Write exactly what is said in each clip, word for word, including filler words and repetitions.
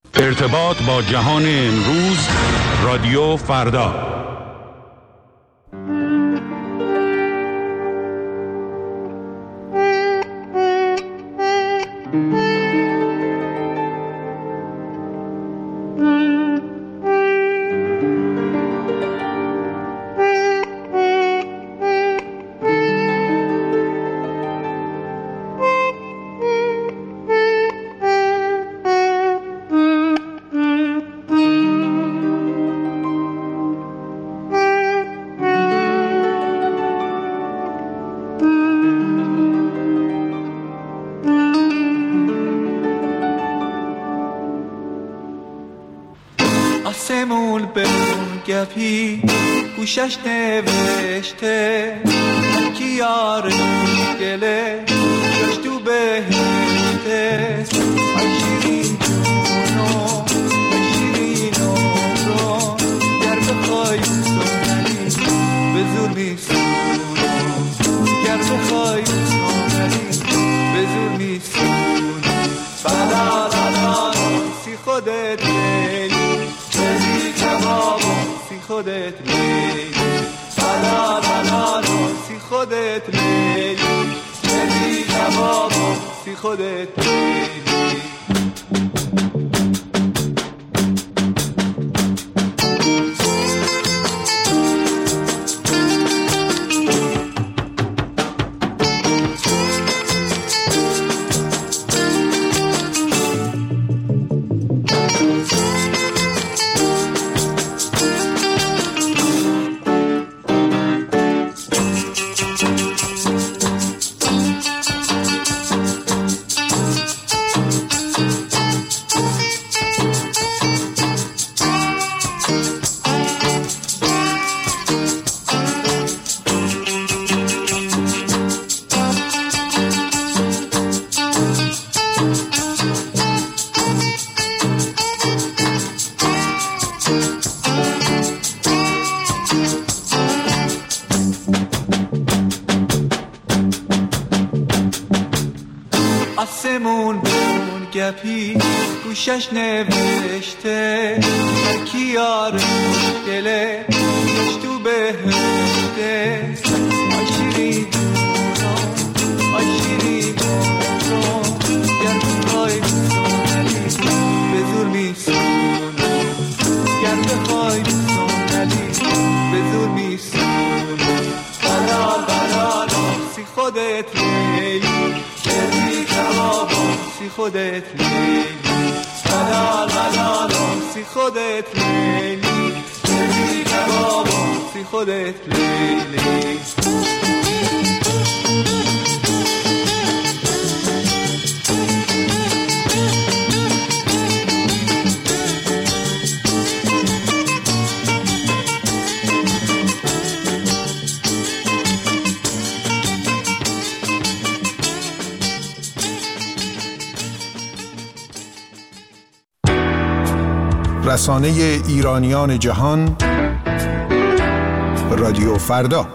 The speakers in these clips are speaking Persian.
ارتباط با جهان امروز، رادیو فردا. آسمون به اون گپی گوشش نوشته کی یار گله جاش تو بهشته آی شیرین جونو آی شیرین عمرو گر بخوای سنری به زور میسونو گر بخوای سنری به زور میسونو بلا بلا سی خودت خودت لیلی بلا بلا سی خودت لیلی لیلی کبابو سی خودت لیلی آسمون به اون گپی گوشش نوشته هر کی یار مشکله جاش تو بهشته آی شیرین جونو آی شیرین عمرو گر بخوای سنری به زور میسونو گر بخوای سنری به زور میسونو بلال بلال سی خودت لیلی سی خودت لیلی بلال بلال سی خودت لیلی لیلی کبابو سی خودت لیلی رسانه ایرانیان جهان، رادیو فردا.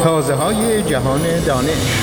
تازه‌های جهان دانش.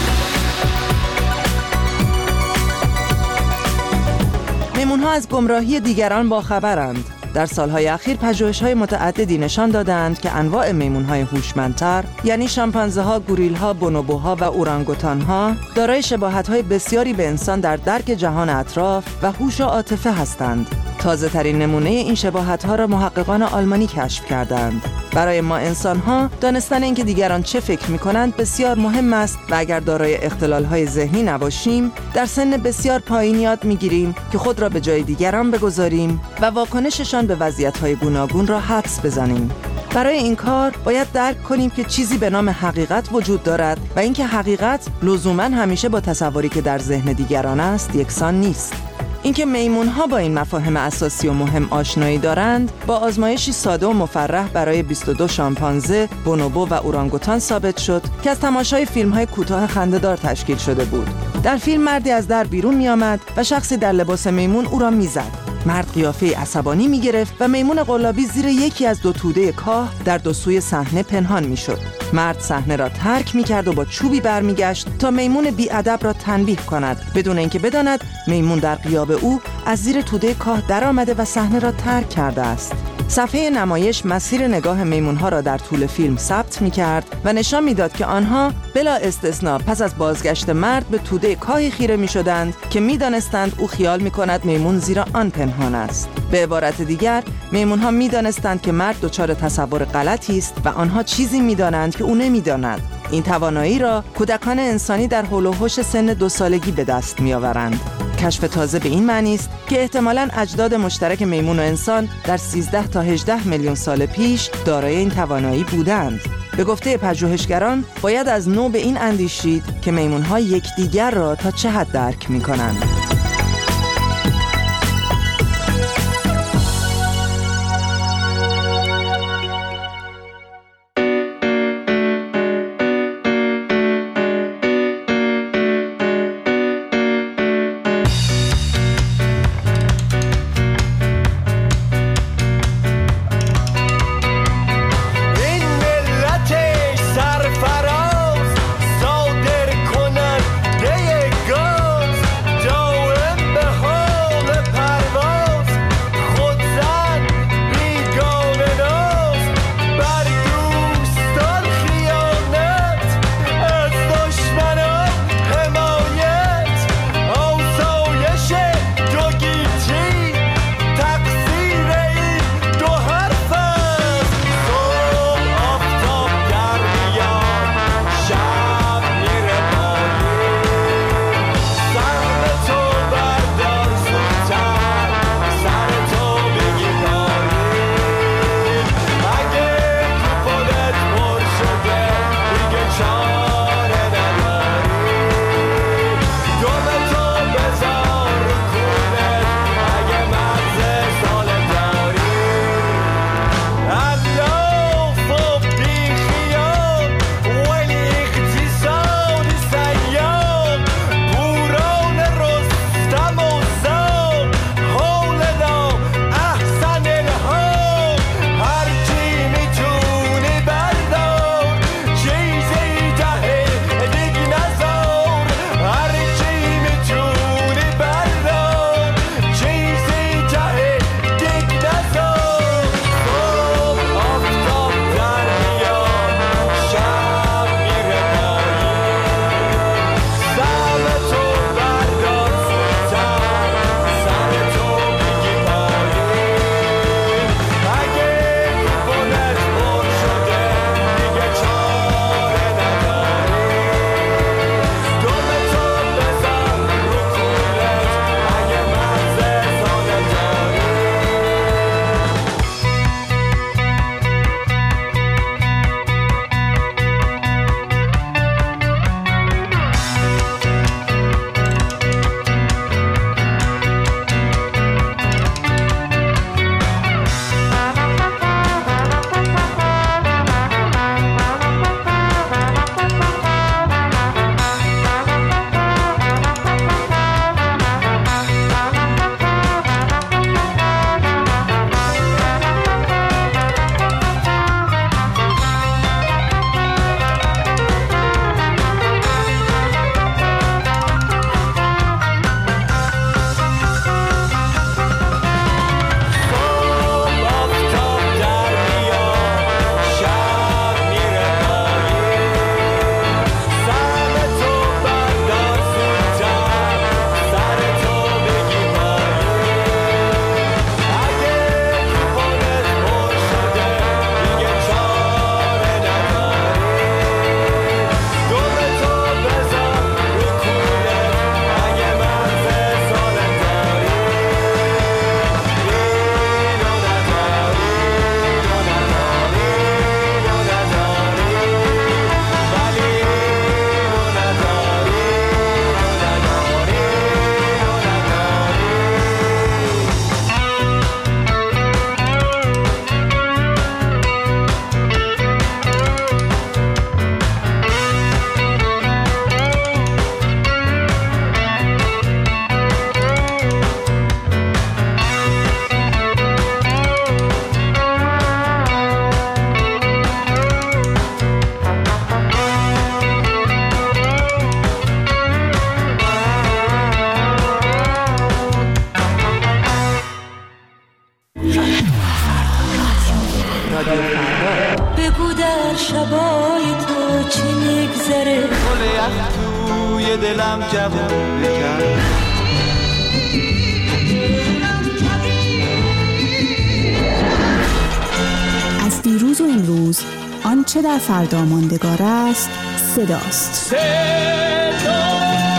میمون‌ها از گمراهی دیگران باخبرند. در سالهای اخیر پژوهش‌های متعددی نشان دادند که انواع میمون‌های هوشمندتر، یعنی شامپانزه‌ها، گوریل‌ها، بونوبوها و اورانگوتان‌ها، دارای شباهت‌های بسیاری به انسان در درک جهان اطراف و هوش و عاطفه هستند. تازه‌ترین نمونه این شباهت‌ها را محققان آلمانی کشف کردند. برای ما انسان‌ها دانستن اینکه دیگران چه فکر می‌کنند بسیار مهم است و اگر دارای اختلال‌های ذهنی نباشیم، در سن بسیار پایین یاد می‌گیریم که خود را به جای دیگران بگذاریم و واکنششان به وضعیت‌های گوناگون را حدس بزنیم. برای این کار باید درک کنیم که چیزی به نام حقیقت وجود دارد و اینکه حقیقت لزوماً همیشه با تصوری که در ذهن دیگران است یکسان نیست. اینکه میمون‌ها با این مفاهیم اساسی و مهم آشنایی دارند با آزمایشی ساده و مفرح برای بیست و دو شامپانزه، بونوبو و اورانگوتان ثابت شد که از تماشای فیلم‌های کوتاه خنده‌دار تشکیل شده بود. در فیلم مردی از در بیرون می‌آمد و شخصی در لباس میمون او را می‌زد. مرد قیافه عصبانی می‌گرفت و میمون قلابی زیر یکی از دو توده کاه در دو سوی صحنه پنهان می‌شد. مرد صحنه را ترک می‌کرد و با چوبی برمیگشت تا میمون بی‌ادب را تنبیه کند، بدون اینکه بداند میمون در غیاب او از زیر توده کاه درآمده و صحنه را ترک کرده است. صفحه نمایش مسیر نگاه میمون‌ها را در طول فیلم ثبت می‌کرد و نشان می‌داد که آنها بلا استثناء پس از بازگشت مرد به توده کاهی خیره می‌شدند که می‌دانستند او خیال می‌کند میمون زیر آن پنهان است. به عبارت دیگر، میمون‌ها می‌دانستند که مرد دچار تصور غلطی است و آنها چیزی می‌دانند که او نمی‌داند. این توانایی را کودکان انسانی در حول و حوش سن دو سالگی به دست می‌آورند. کشف تازه به این معنی است که احتمالاً اجداد مشترک میمون و انسان در سیزده تا هجده میلیون سال پیش دارای این توانایی بودند. به گفته پژوهشگران باید از نو به این اندیشید که میمون‌ها یکدیگر را تا چه حد درک می‌کنند. Don't بگو در شبای تو چی میگذره، گل یخ توی دلم جوون بکن. از دیروز و امروز آنچه در فردا ماندگار است صداست. صدا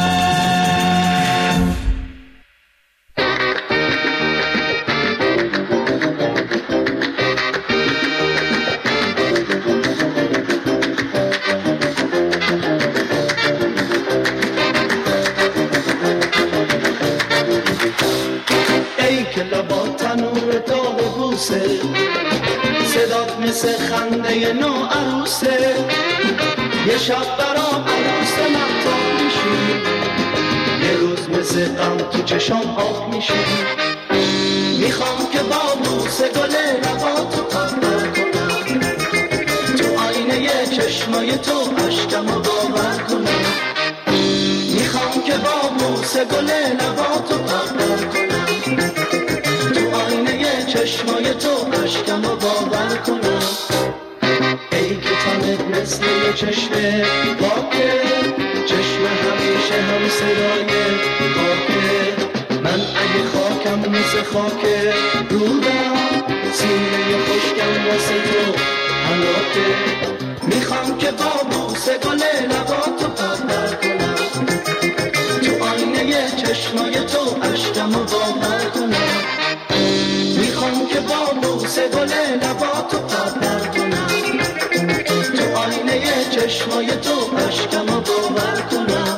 ای که لبا تنور داغ بوسه، صدات مثل خنده نو عروسه. یه شب برام عروس مهتاب میشی، یه روز مثل غم تو چشام آب میشی. میخوام که با بوسه گل لباتو پرور کنم، تو آینه چشمای تو اشکمو باور کنم. میخوام که با بوسه گل لباتو پرور کنم، تو آینه چشمای تو اشکمو باور کنم. ای که تنت مثل یه چشمه پاکه، چشم همیشه هم صدای خاکه. من اگه خاکم مثل خاکه رودم، سینه خشکم واسه تو حلاکه. میخوام که با بوسه گل لباتو پرور کنم، تو آینه چشمای تو اشکمو باور کنم. میخوام که با بوسه گل لباتو پرور کنم، تو آینه چشمای تو اشکمو باور کنم.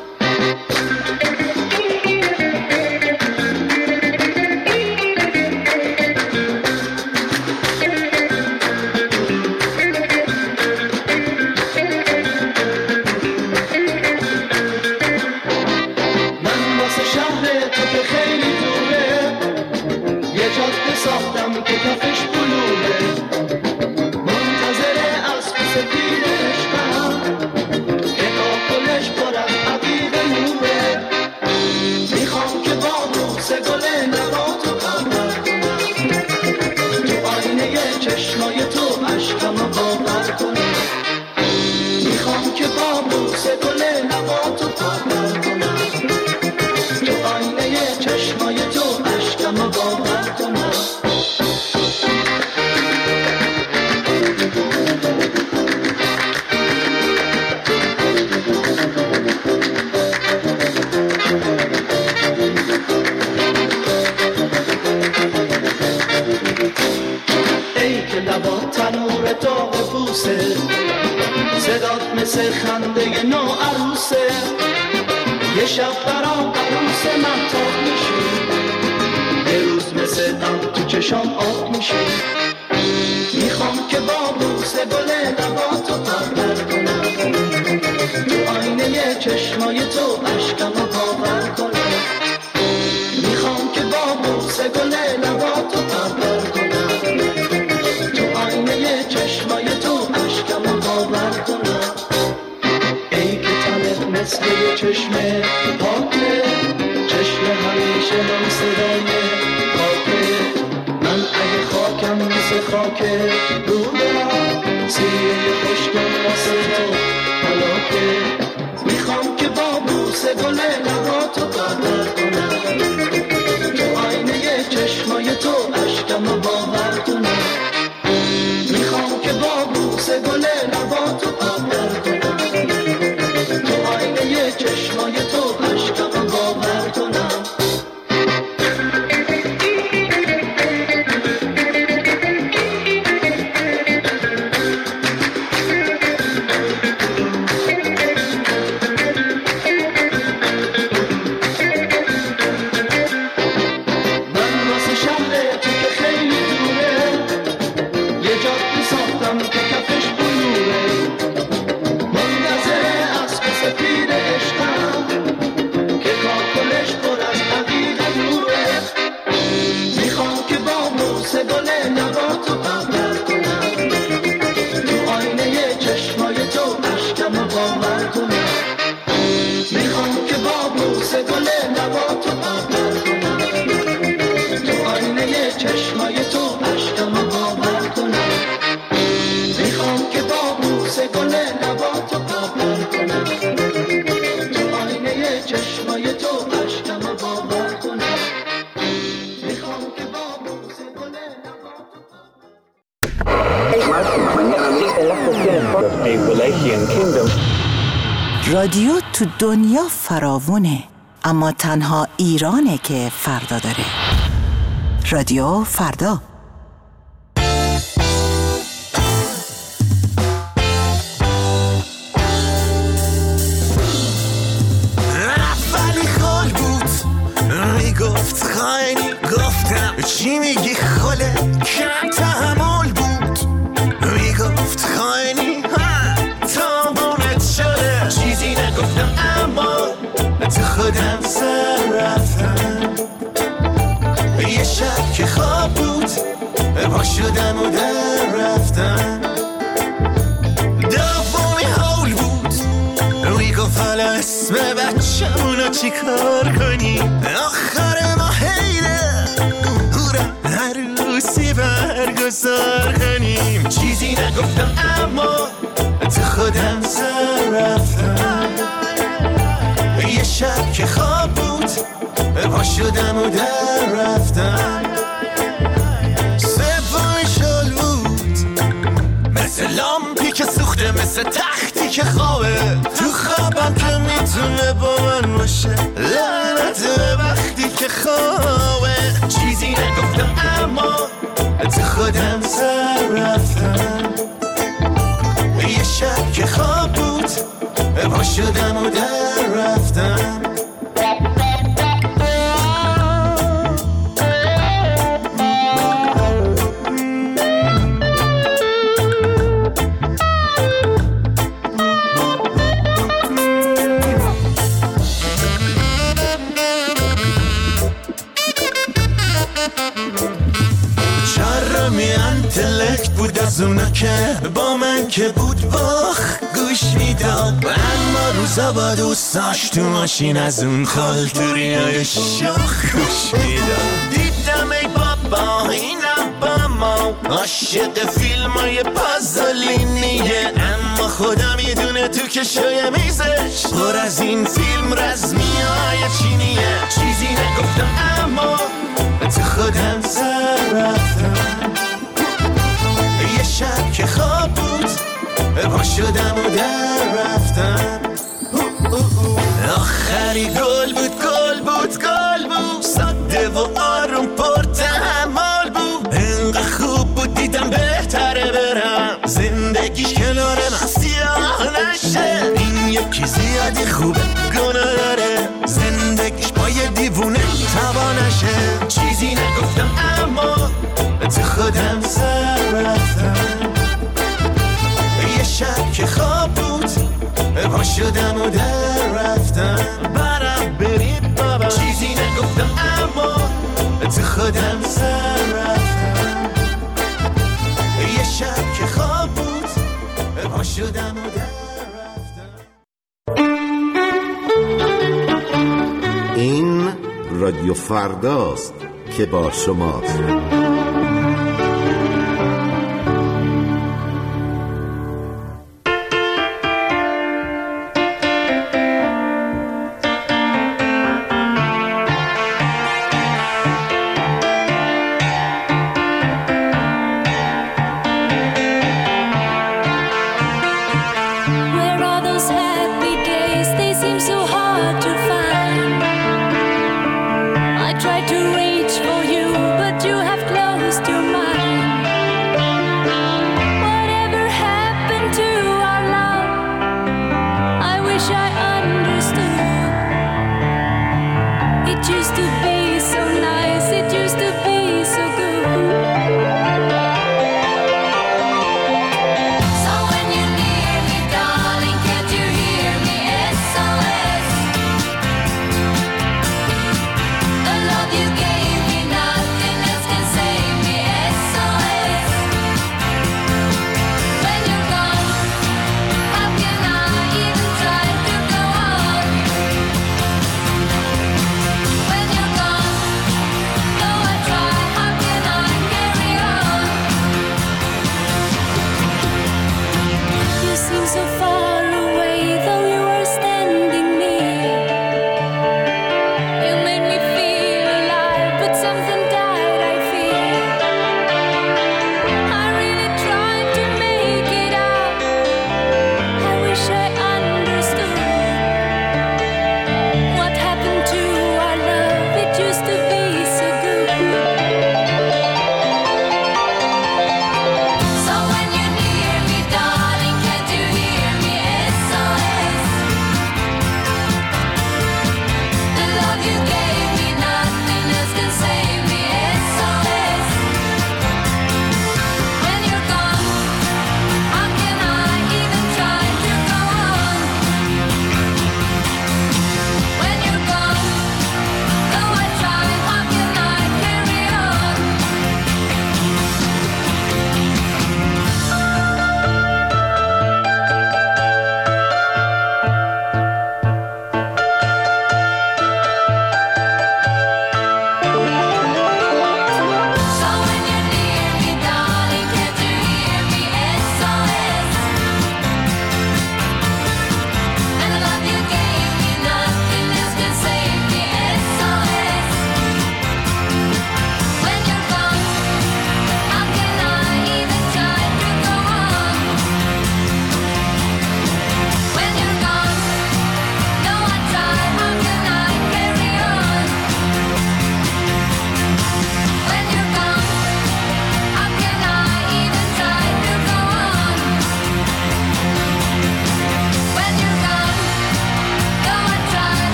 من واسه شهر تو که خیلی دوره، یه جاده ساختم که کفش بلوره. منتظر اسب سفید عشقم که کاکلش پر از عقیق نوره. میخوام که با بوسه گل لباتو پرور کنم، تو آینه چشمای تو اشکمو باور کنم. میخوام که با بوسه گل لباتو پرور کنم، تو آینه چشمای تو اشکمو باور کنم. ای که لبا تنور داغ بوسه، صدات مثل خنده نو عروسه. یه شب برام عروس مهتاب میشی، یه روز مثل غم تو چشام آب میشی. میخوام که با بوسه گل لباتو پرور کنم، تو آینه چشمای تو اشکمو باور کنم. میخوام که با بوسه گل لباتو پرور کنم، تو آینه چشمای تو اشکمو باور کنم. ای که تنت مثل یه چشمه پاکه، چشم همیشه هم صدای خاکه. من اگه خاکم مثل خاکه رودم، سینه خشکم واسه تو حلاکه. میخوام که با بوسه گل لباتو پرور کنم، تو آینه چشمای تو اشکمو باور کنم. میخوام که با بوسه گل لباتو پرور کنم، تو آینه چشمای تو اشکمو باور کنم. من واسه شهر تو که خیلی دوره، یه جاده ساختم که کفش بلوره. رادیو تو دنیا فراوونه، اما تنها ایرانه که فردا داره. رادیو فردا. اولی خال بود میگفت خیلی گفتم چی میگی خاله کم تحمل بود میگفت خیلی تا بونت شده چیزی نگفتم اما تو خودم سر رفتم یه شب که خواب بود پا شدم و در رفتم دومی حول بود میگفت حالا اسم بچه‌مونو چی کار کنی آخر ما حیله هورا عروسی برگزار کنیم چیزی نگفتم اما تو خودم سر رفتم یه شب که خواب بود پا شدم و در رفتم سومی شل بود مثل لامپی که سوخته مثل تختی که خوابه تو خوابم که میتونه با من باشه لعنت به وقتی که خوابه چیزی نگفتم اما تو خودم سر رفتم یه شب که خواب بود پا شدم و در رفتم انتلکت بود از اونا که با من که بود باخ گوش میداد اما روزا با دوستاش تو ماشین از اون خالتوری های شاخ گوش میداد دیدم ای بابا اینم با ما عاشق فیلم های پازولینیه اما خدا میدونه تو کشوی میزش پر از این فیلم رزمی های چینیه چیزی نگفتم اما تو خودم سر رفتم یه شب که خواب بود پا شدم و در رفتم آخری گل بود گل بود گل بود ساده و آروم پر تحمل بود انقدر خوب بود دیدم بهتره برم زندگیش کنار من سیاه نشه این یکی زیادی خوبه گناه داره زندگیش با یه دیوونه تبا نشه چیزی نگفتم اما تو خودم سر رفتم یه شب که خواب بود پا شدم و در رفتم برم برید بابا چیزی نگفتم اما تو خودم سر رفتم یه شب که خواب بود پا شدم و در رفتم این رادیو فرداست که با شماست. Tried to reach for you, but you have closed.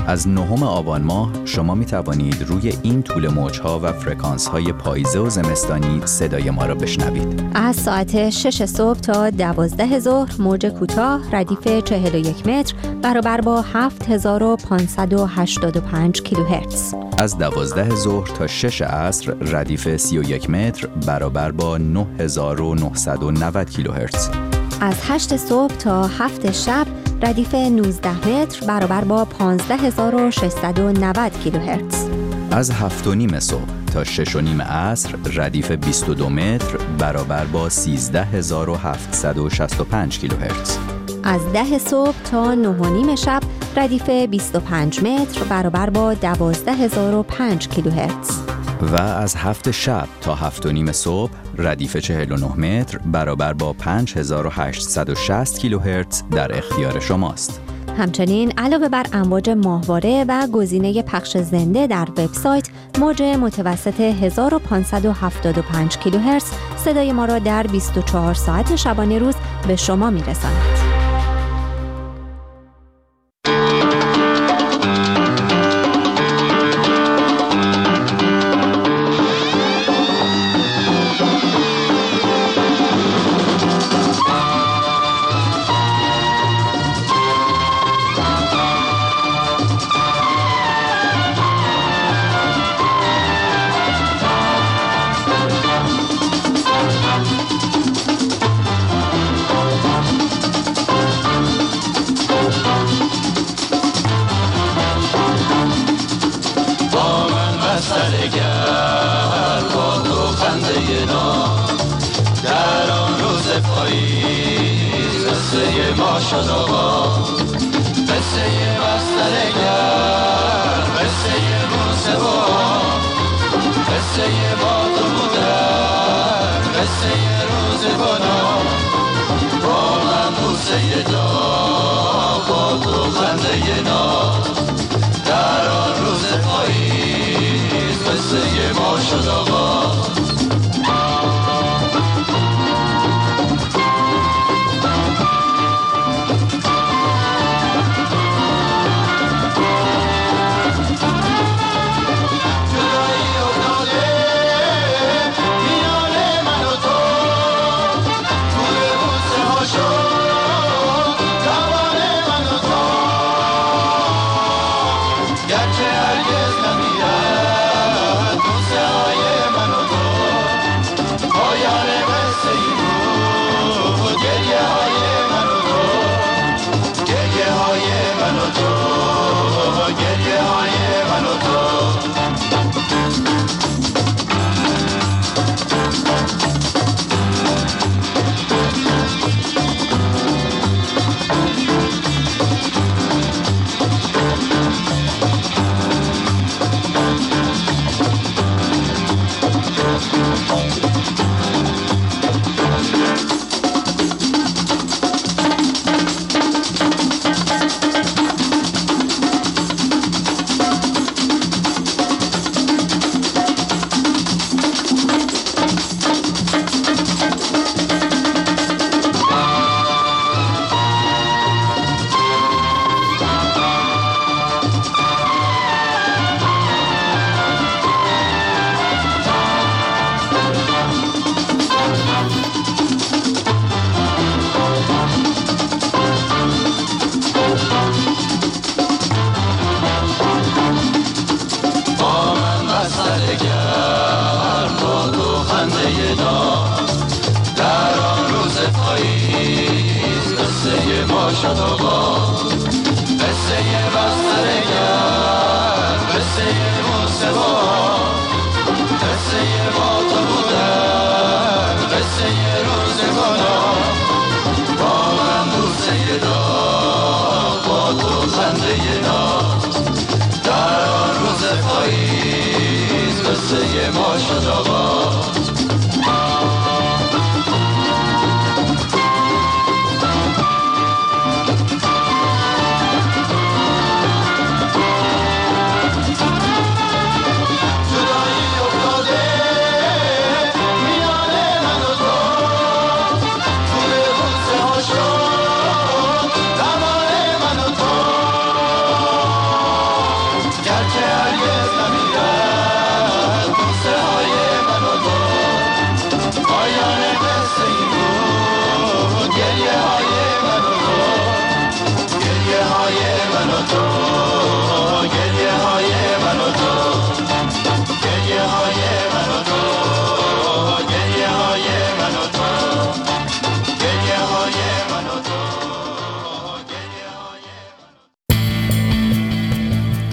از نهم آبان ماه شما می توانید روی این طول موج‌ها و فرکانس‌های پاییزه و زمستانی صدای ما را بشنوید. از ساعت شش صبح تا دوازده ظهر موج کوتاه ردیف چهل و یک متر برابر با هفت هزار و پانصد و هشتاد و پنج کیلوهرتز. از دوازده ظهر تا شش عصر ردیف سی و یک متر برابر با نه هزار و نهصد و نود کیلوهرتز. از هشت صبح تا هفت شب ردیف نوزده متر برابر با پانزده هزار و ششصد و نود کیلوهرتز. از هفت و نیم صبح تا شش و نیم عصر ردیف بیست و دو متر برابر با سیزده هزار و هفتصد و شصت و پنج کیلوهرتز. از ده صبح تا نه و نیم شب ردیف بیست و پنج متر برابر با دوازده هزار و پنج کیلوهرتز. و از هفت شب تا هفت و نیم صبح ردیف چهل و نه متر برابر با پنج هزار و هشتصد و شصت کیلوهرتز در اختیار شماست. همچنین علاوه بر امواج ماهواره و گزینه پخش زنده در وبسایت، موج متوسط هزار و پانصد و هفتاد و پنج کیلوهرتز صدای ما را در بیست و چهار ساعت شبانه روز به شما می‌رساند.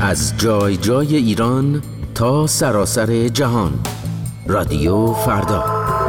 از جای جای ایران تا سراسر جهان. رادیو فردا.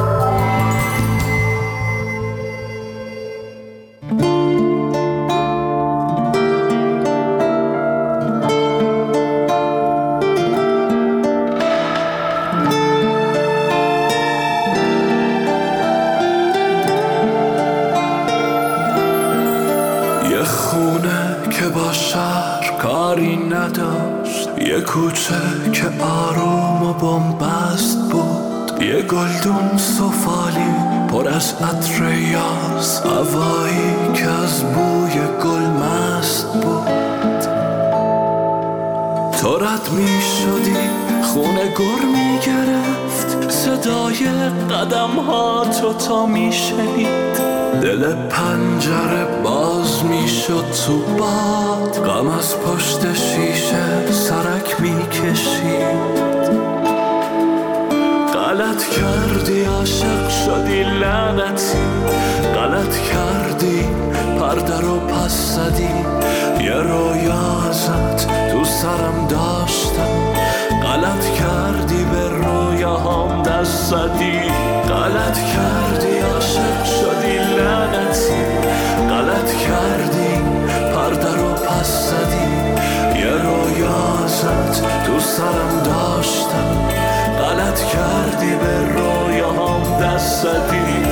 یه خونه که با شهر کاری نداشت، یه کوچه که آروم و بنبست بود، یه گلدون سفالی پر از عطر یاس، هوایی که از بوی گل مست بود. تو رد می شدی خونه گر می گرفت، صدای قدم ها تو تا می شنید، دل پنجره باز می شد تو باد، غم از پشت شیشه سرک می کشید. غلط کردی عاشق شدی لعنتی، غلط کردی پرده رو پس زدی، یه رویا ازت تو سرم داشتم، غلط کردی به رویاهام دست زدی. غلط کردی عاشق شدی لعنتی، غلط کردی پرده رو پس زدی، یه رویا ازت تو سرم داشتم، غلط کردی به رویاهام دست زدی.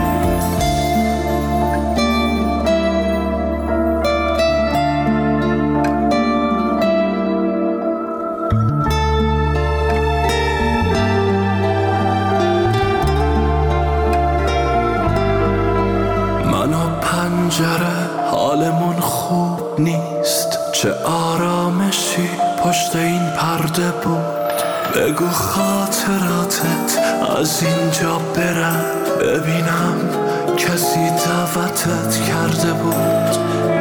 حالمون خوب نیست، چه آرامشی پشت این پرده بود، بگو خاطراتت از اینجا بره، ببینم کسی دعوتت کرده بود.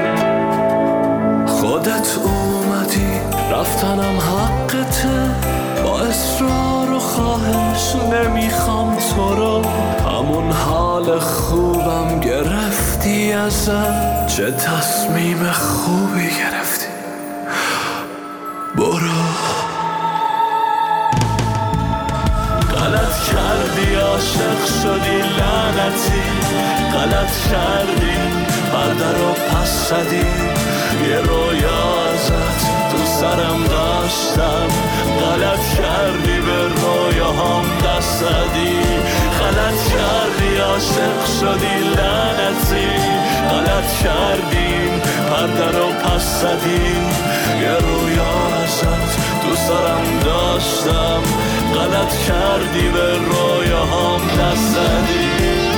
خودت اومدی رفتنم حقته، با اصرار و خواهش نمیخوام تو رو، همون حال خوبم گرفتی ازم، چه تصمیم خوبی گرفتی، برو. غلط کردی عاشق شدی لعنتی، غلط کردی پرده رو پس زدی، یه رویا ازت تو سرم داشتم، غلط کردی به رویاهام دست زدی. غلط کردی عاشق شدی لعنتی، غلط کردی پرده رو پس زدی، یه رویا ازت تو سرم داشتم، غلط کردی به رویاهام دست زدی.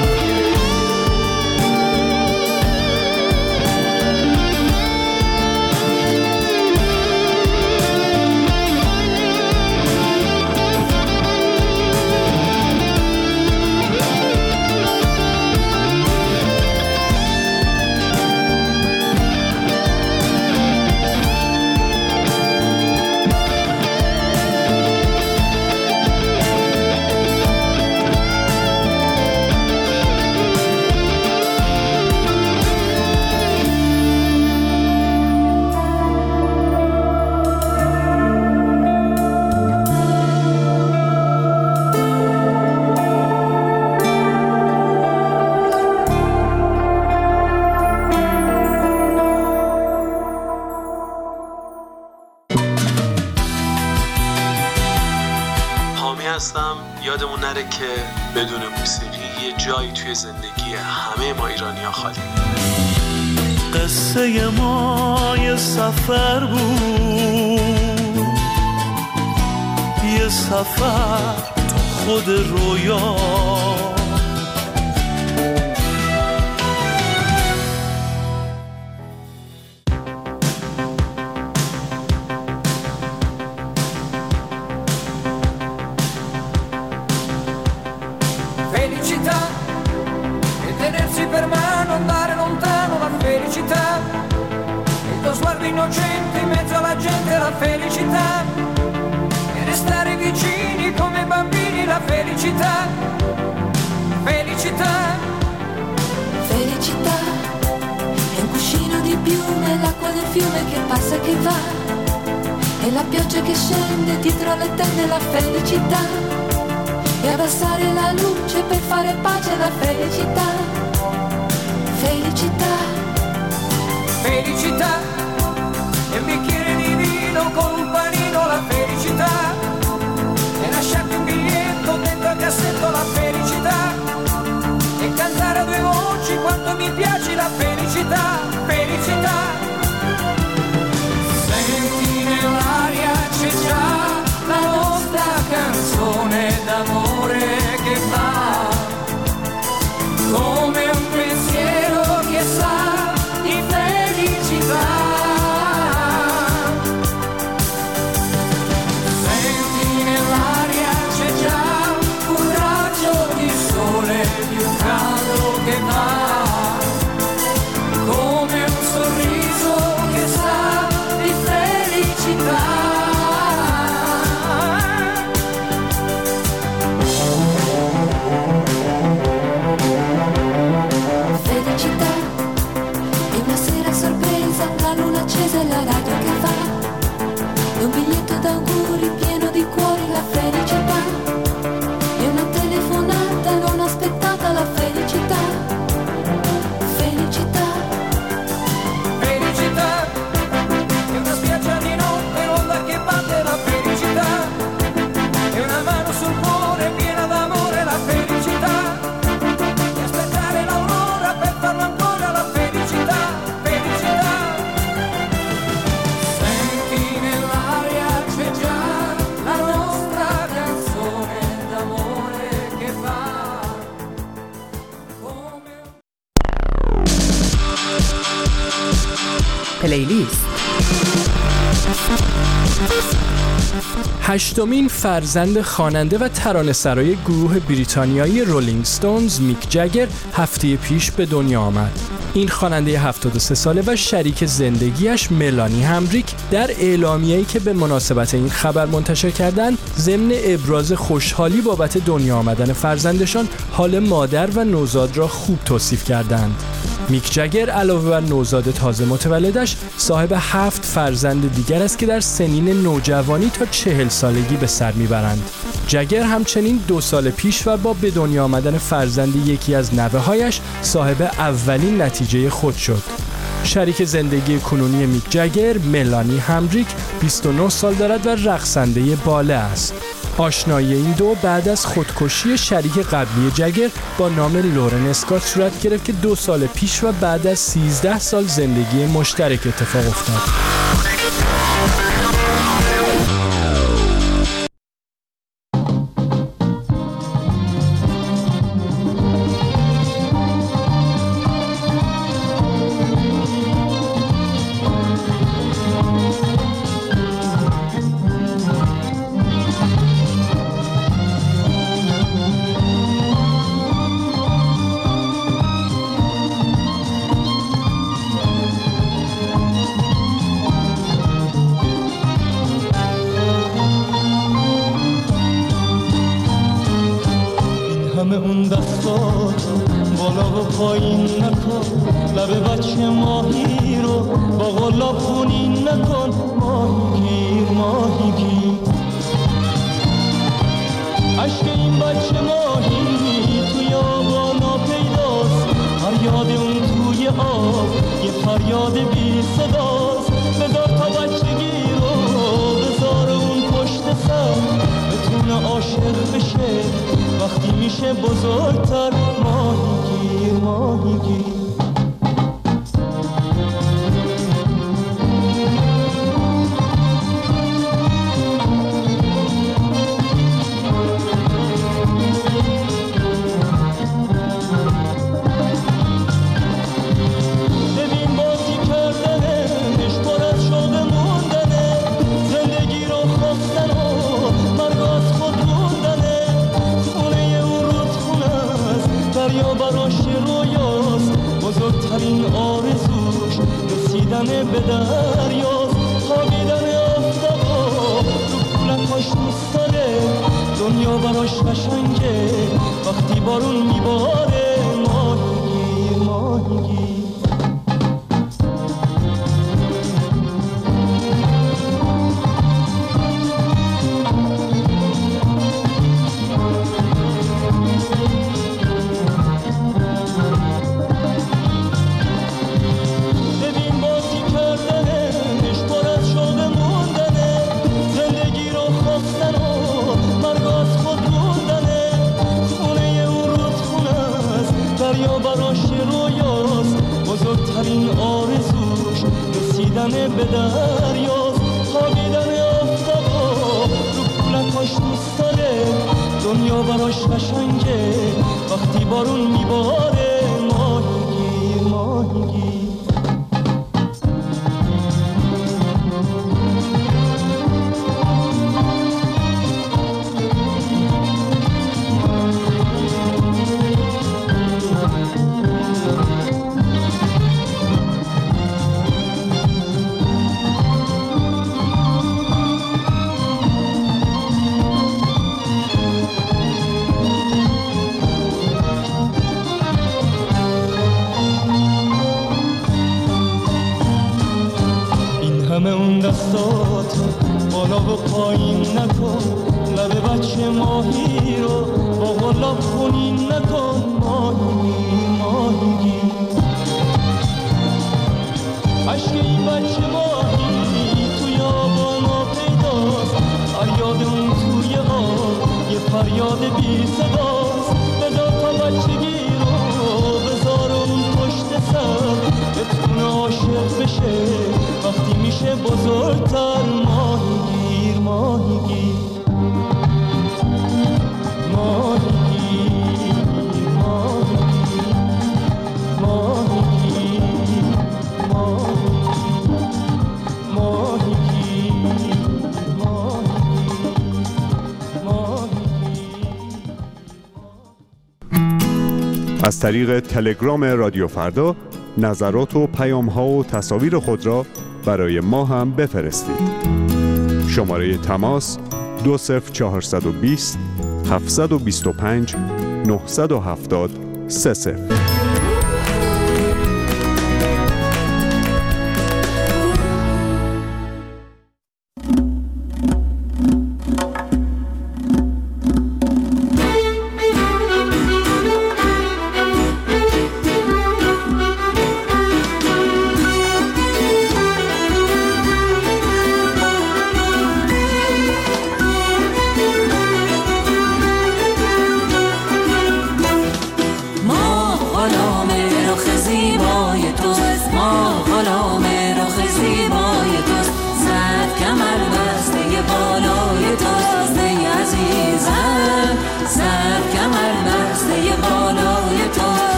یادمون نره که بدون موسیقی یه جایی توی زندگی همه ما ایرانی‌ها خالی. قصه ما یه سفر بود، یه سفر تو خود رویا، innocenti in mezzo alla gente, la felicità e restare vicini come bambini, la felicità, felicità, felicità è un cuscino di piume, l'acqua del fiume che passa e che va, e la pioggia che scende dietro le tende la felicità, e abbassare la luce per fare pace alla felicità. Felicità, felicità, e un bicchiere di vino con un panino la felicità, e lasciarti un biglietto dentro al cassetto la felicità, e cantare a due voci quanto mi piace la felicità, felicità. Senti nell'aria c'è già la nostra canzone d'amore che va come un pensiero che sa di felicità. Senti nell'aria c'è già un raggio di sole più caldo che va come un sorriso che sa di felicità. Felicità, è una sera sorpresa, la luna accesa e la radio che fa, è un biglietto d'auguri pieno di cuori la felicità, è una telefonata non aspettata la felicità. Felicità, Felicità, è una spiaggia di notte, l'onda che batte la felicità, è una mano sul cuore piena d'amore la felicità, e aspettare l'aurora per farlo ancora la felicità, felicità. Senti nell'aria c'è già la nostra canzone d'amore che va come پلیلیست. هشتمین فرزند خواننده و ترانه‌سرای گروه بریتانیایی رولینگ ستونز میک جگر هفته پیش به دنیا آمد. این خواننده هفتاد و سه ساله و شریک زندگیش ملانی همریک در اعلامیه‌ای که به مناسبت این خبر منتشر کردند، ضمن ابراز خوشحالی بابت دنیا آمدن فرزندشان، حال مادر و نوزاد را خوب توصیف کردند. میک جگر علاوه بر نوزاد تازه متولدش صاحب هفت فرزند دیگر است که در سنین نوجوانی تا چهل سالگی به سر میبرند. جگر همچنین دو سال پیش و با به دنیا آمدن فرزند یکی از نوه‌هایش صاحب اولین نتیجه خود شد. شریک زندگی کنونی میک جگر، ملانی همریک، بیست و نه سال دارد و رقصنده باله است. آشنایی این دو بعد از خودکشی شریک قبلی جگر با نام لورن اسکات صورت گرفت که دو سال پیش و بعد از سیزده سال زندگی مشترک اتفاق افتاد. که به دریاست، خوابیدن آفتابا رو کولکاش دوست داره. دنیا براش قشنگه وقتی بارون میباره. ماهیگیر ماهیگیر همه اون دستاتو بالا و پایین نکن، لب بچه ماهی رو با غلاب خونین نکن. ماهی ماهی عشق این بچه ماهی توی آبانا پیداست، فریاد اون توی آب یه فریاد بی صداست. بذار تا بچگی رو بذار اون پشت سر بتونه عاشق بشه وقتی میشه بزرگتر. ماهیگیر ماهیگیر ماهیگیر ماهیگیر ماهیگیر ماهیگیر ماهیگیر. از طریق تلگرام رادیو فردا نظرات و پیام‌ها و تصاویر خود را برای ما هم بفرستید. شماره تماس دو صفر چهارصد و بیست هفتصد و بیست و پنج نهصد و هفتاد سه صفر.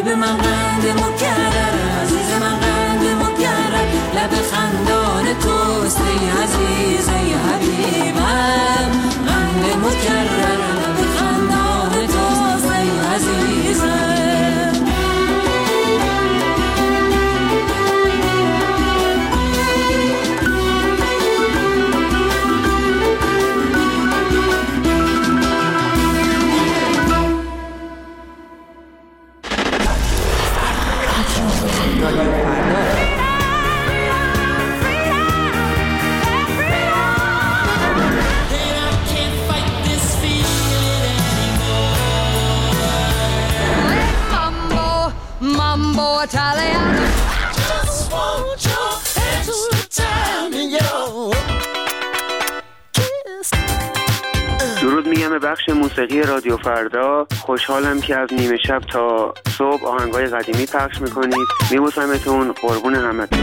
حبیب من قند مکرر عزیز من قند مکرر لب خندان توست ای عزیز ای حبیبم قند مکرر لب خندان توست ای عزیزم Italiano. Just want your extra time in your kiss. درود میگم به بخش موسیقی رادیو فردا. خوشحالم که از نیمه شب تا صبح آهنگای قدیمی پخش میکنید. میبوسمتون، قربون همتون.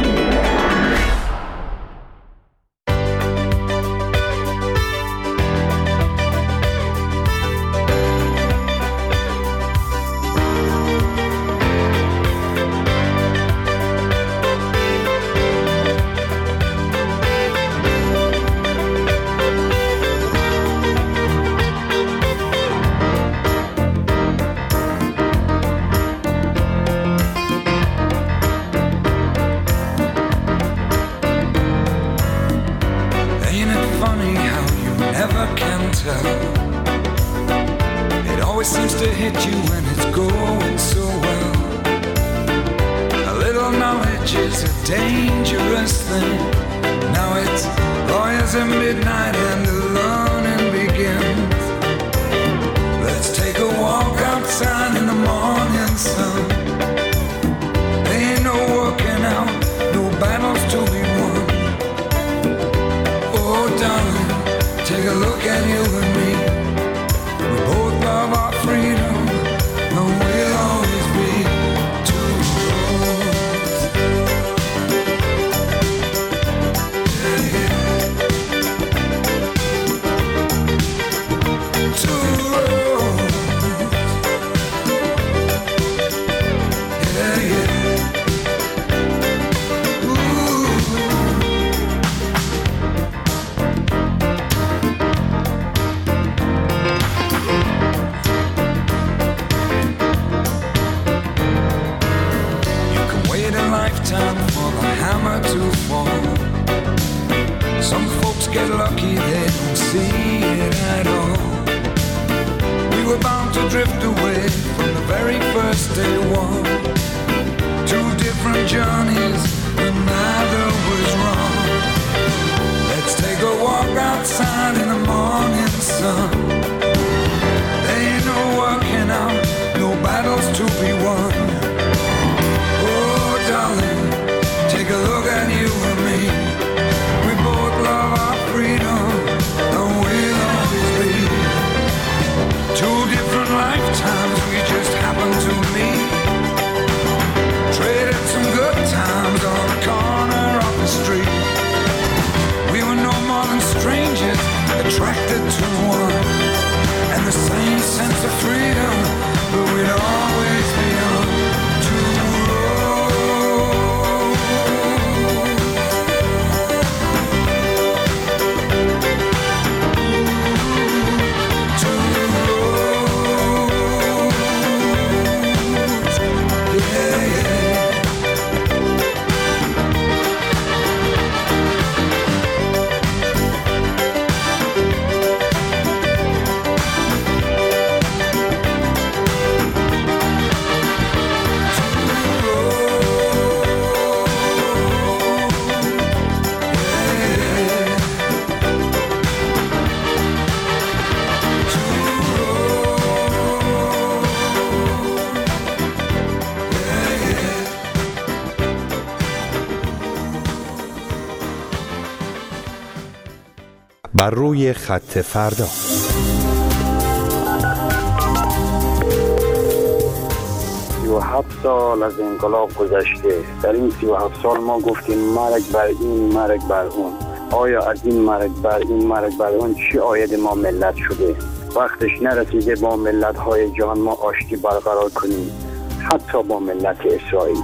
بر روی خط فردا. سی و هفت سال از انقلاب گذشته. در این سی و هفت سال ما گفتیم مرگ بر این مرگ بر اون. آیا از این مرگ بر این مرگ بر اون چی عاید ما ملت شده؟ وقتش نرسیده با ملت های جهان ما آشتی برقرار کنیم. حتی با ملت اسرائیل.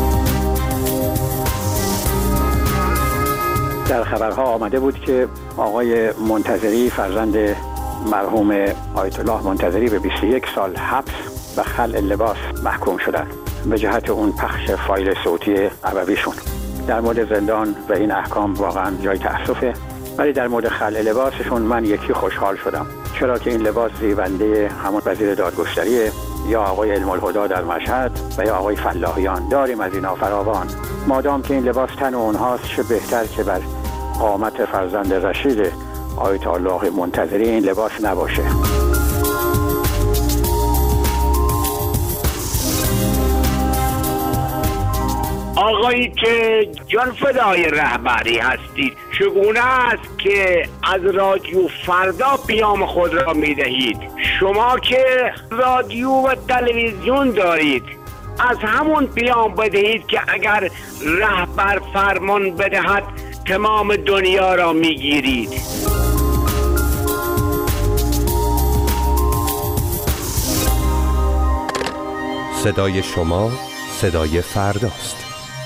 در خبرها آمده بود که آقای منتظری فرزند مرحوم آیت الله منتظری به بیست و یک سال حبس و خلع لباس محکوم شدند به جهت اون پخش فایل صوتی ابویشون. در مورد زندان و این احکام واقعا جای تأسفه، ولی در مورد خلع لباسشون من یکی خوشحال شدم، چرا که این لباس زیبنده همون وزیر دادگستریه یا آقای علم الهدا در مشهد و یا آقای فلاحیان. داریم از اینا فراوان. مادام که این لباس تن اونهاست، چه بهتر که بر قامت فرزند رشید آیت الله منتظری این لباس نباشه. آقایی که جان فدای رهبری هستید، چگونه است که از رادیو فردا پیام خود را می دهید؟ شما که رادیو و تلویزیون دارید، از همون پیام بدهید که اگر رهبر فرمان بدهد تمام دنیا را می گیرید. صدای شما صدای فرداست.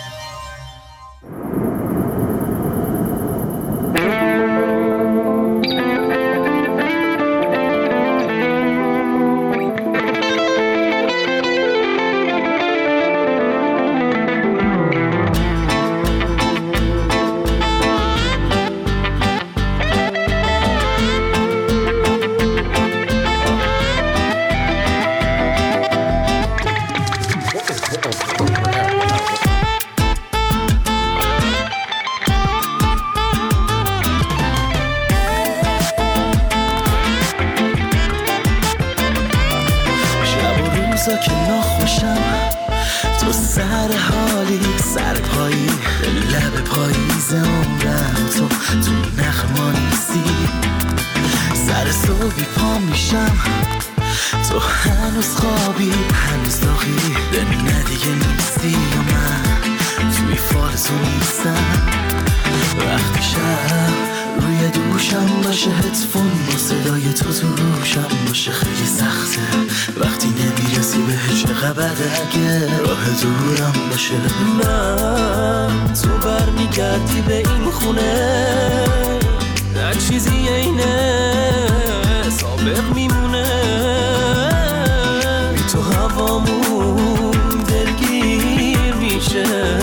که ناخوشم تو سر حالی سر پایی لب پاییز عمرم، تو تو نخمانیسی سر صبحی پا میشم، تو هنوز خوابی هنوز داغی به ندیگه نیستی و من توی فال تو نیستم. وقتی شب روی دوشم باشه هدفون با صدای تو تو روشم باشه خیلی سخته وقتی نمیرسی به چقدر اگه راه دورم باشه. من تو برمیگردی به این خونه، نه چیزی اینه سابق میمونه، بی تو هوامون دلگیر میشه،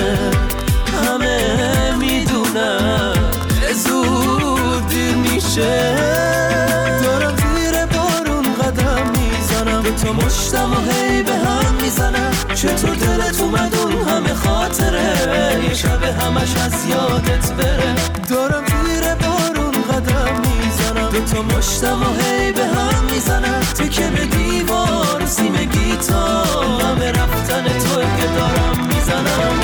همه میدونم زود دیر میشه. دارم زیر بارون قدم میزنم، به تو مشتم و هی به هم میزنم، چطور دلت اومد اون همه خاطره یه شب همش از یادت بره. دارم زیر بارون قدم میزنم، به تو مشتم و هی به هم میزنم، تو که به دیوار سیم گیتار همه رفتن توی که دارم میزنم.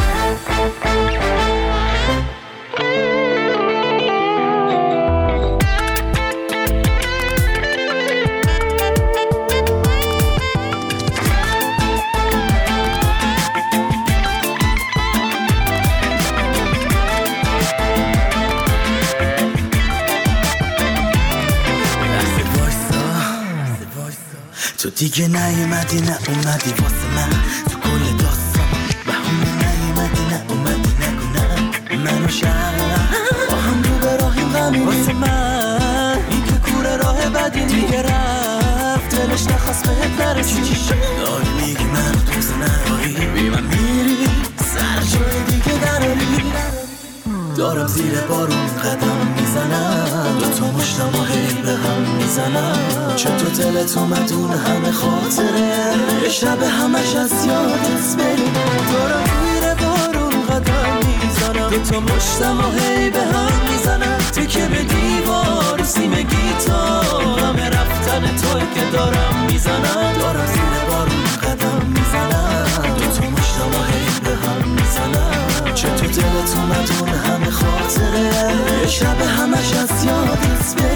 تو دیگه نیومدی نه اومدی واسه من، تو کل داستان بهونه نیومدی نه اومدی نگو نه منو شهر با هم رو به راهیم غمی واسه من، این که کوره راه بدی دیگه رفت دلش نخواست بهت نرسی. داری میگی من دوست نراری بی من میری سر جای دیگه دراری. دارم زیر بارون قدم میزنم، دو تا مشتم و هی به هم میزنم، چطور دلت اومد اون همه خاطره یه شب همش از یادت بری. دارم زیر بارون قدم میزنم، دو تا مشتم و هی به هم میزنم، تو که به دیوار سیم گیتار همه رفتن توی که دارم میزنم. دارم زیر بارون قدم میزنم، دو تا مشتم و هی به هم میزنم، چطور دلت اومد اون همه خاطره یه شب همش از یادت بری.